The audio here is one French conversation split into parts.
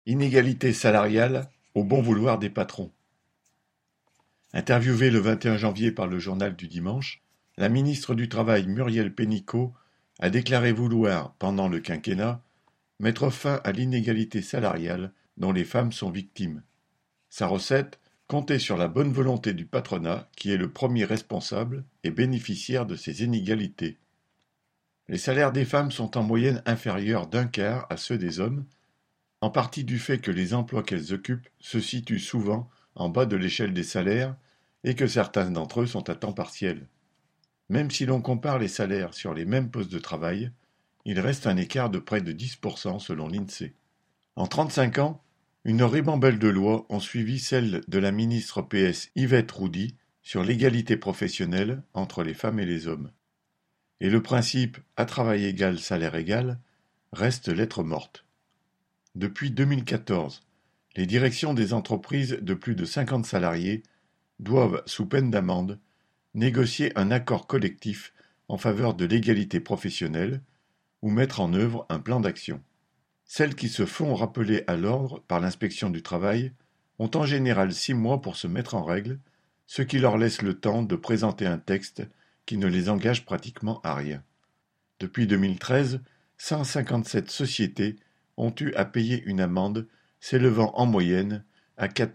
Inégalité salariale au bon vouloir des patrons. Interviewée le 21 janvier par le Journal du Dimanche, la ministre du Travail Muriel Pénicaud a déclaré vouloir, pendant le quinquennat, mettre fin à l'inégalité salariale dont les femmes sont victimes. Sa recette, compter sur la bonne volonté du patronat qui est le premier responsable et bénéficiaire de ces inégalités. Les salaires des femmes sont en moyenne inférieurs d'un quart à ceux des hommes, en partie du fait que les emplois qu'elles occupent se situent souvent en bas de l'échelle des salaires et que certains d'entre eux sont à temps partiel. Même si l'on compare les salaires sur les mêmes postes de travail, il reste un écart de près de 10% selon l'INSEE. En 35 ans, une ribambelle de lois ont suivi celle de la ministre PS Yvette Roudy sur l'égalité professionnelle entre les femmes et les hommes. Et le principe à travail égal, salaire égal reste lettre morte. Depuis 2014, les directions des entreprises de plus de 50 salariés doivent, sous peine d'amende, négocier un accord collectif en faveur de l'égalité professionnelle ou mettre en œuvre un plan d'action. Celles qui se font rappeler à l'ordre par l'inspection du travail ont en général 6 mois pour se mettre en règle, ce qui leur laisse le temps de présenter un texte qui ne les engage pratiquement à rien. Depuis 2013, 157 sociétés ont eu à payer une amende s'élevant en moyenne à 4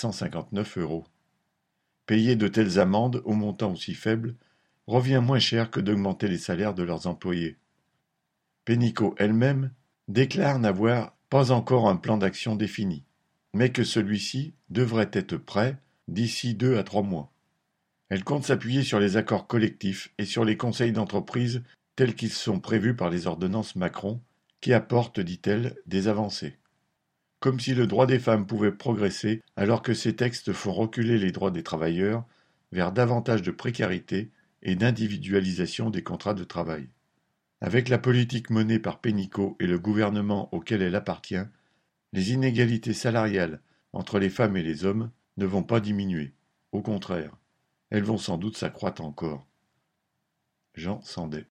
459 €. Payer de telles amendes au montant aussi faible revient moins cher que d'augmenter les salaires de leurs employés. Pénicaud elle-même déclare n'avoir pas encore un plan d'action défini, mais que celui-ci devrait être prêt d'ici 2 à 3 mois. Elle compte s'appuyer sur les accords collectifs et sur les conseils d'entreprise tels qu'ils sont prévus par les ordonnances Macron, qui apportent, dit-elle, des avancées. Comme si le droit des femmes pouvait progresser alors que ces textes font reculer les droits des travailleurs vers davantage de précarité et d'individualisation des contrats de travail. Avec la politique menée par Pénicaud et le gouvernement auquel elle appartient, les inégalités salariales entre les femmes et les hommes ne vont pas diminuer. Au contraire, elles vont sans doute s'accroître encore. Jean Sandet.